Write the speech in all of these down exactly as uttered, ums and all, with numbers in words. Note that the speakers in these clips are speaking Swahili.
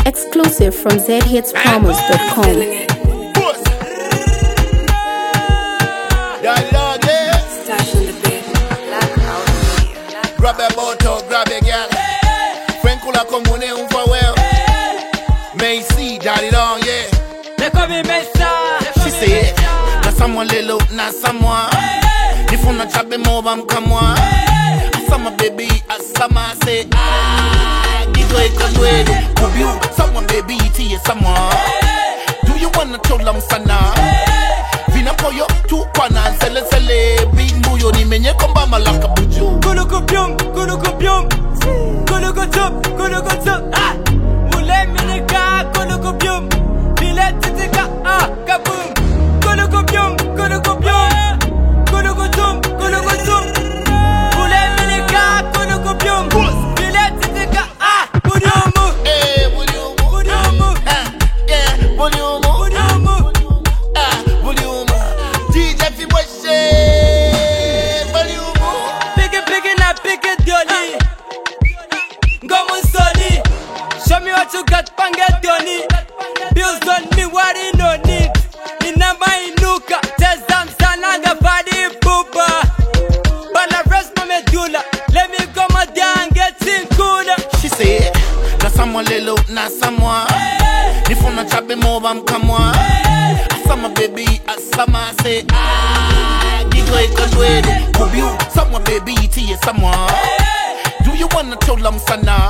Exclusive from z hits promos dot com. Grab a bottle, grab a girl. Frankula komune unfa well. Macy, daddy long, yeah. They call me Mesa. She said, na someone little, na someone. If you not chat more, I'm come on. Some baby, some say, ah, digo e conduelo. Could you, someone baby, tea, someone. Do you wanna tell them sana? Vina po yo, tu kwana, sele sele, big muyo ni menye komba malaka buju. Kulu kubyum, kulu kubyum. Kulu kutup, kulu kutup. Ah, mule minika, kulu kubyum. File titika, ah, kaboom. Kulu kubyum, kulu kubyum. Kulu kutum, kulu kutum. Mule minika, kulu kubyum. File titika, ah, budiumu. Eh, budiumu. Budiumu. Ah, yeah, budiumu. Budiumu. Ah, budiumu. D J Fiboshe, budiumu. Pick it, pick it, now pick it, Johnny. Go Musoni. Show me what you got, Panget Johnny. Bills don't mean what he no need. In number in Nuka, test them Sananga body pooper. But the rest of me Dula, let me come out there and get in cooler. She said, na someone little, na someone. If you not chat more, I'm come on. Some baby, some say, ah, digo e conduelo. Could you, someone baby, tea, someone. Do you wanna tell them sana?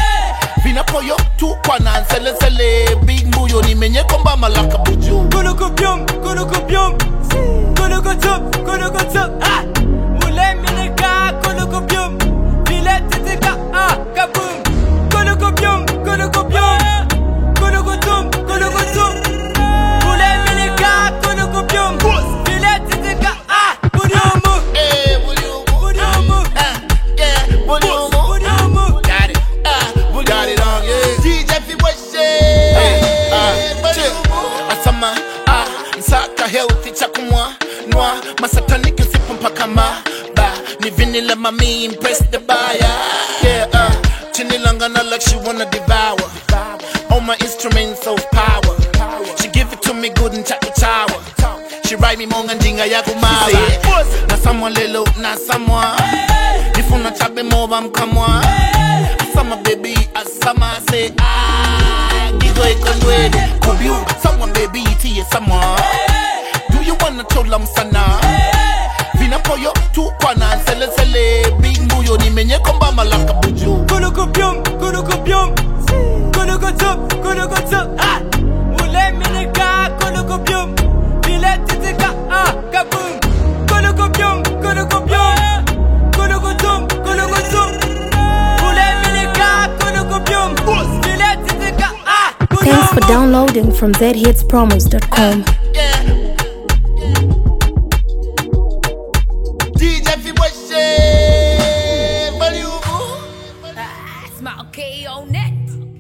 Vina po yo, tu kwana, sele sele, big muyo ni menye komba malaka buju. Kulu kubyum, kulu kubyum. Kulu kutup, kulu kutup. Ah, mule minika, kulu kubyum. File titika, ah, kaboom. Kulu kubyum, kulu kubyum. Kulu kutum, kulu kutum. Mule minika, kulu kubyum. File titika, ah, budiumu. Eh, budiumu. Budiumu. Ah, yeah, budiumu. Budiumu. Got it, ah, got it on, yeah. D J Fiboshe, hey, ah, budiumu. Asama, ah, nsaka healthy chakumwa, nwa, masataniki sipo mpaka ma, ba, ni vinile mami impress the buyer, yeah, ah, chinilangana like she wanna devour, all my instruments of power, she give it to me good and chaka chawa, she write me monga njinga ya kumawa, na someone little, na someone, if you not chat me more, I'm come on, some baby, some say, ah, digo e conduelo, could you, someone baby, tea, someone, do you wanna tell them sana, vina po yo, tu kwana, sele sele, big muyo ni menye komba malaka buju. Kulu kubyum, kulu kubyum. Kulu kutup, kulu kutup. Ah, mule minika, kulu kubyum. File titika, ah, kaboom. Kulu kubyum, kulu kubyum. Kulu kutum, kulu kutum. Mule minika, kulu kubyum. File titika, ah, budiumu. Thanks for downloading from z hits promos dot com. Yeah. D J Fiboshe, budiumu. Smile K on net.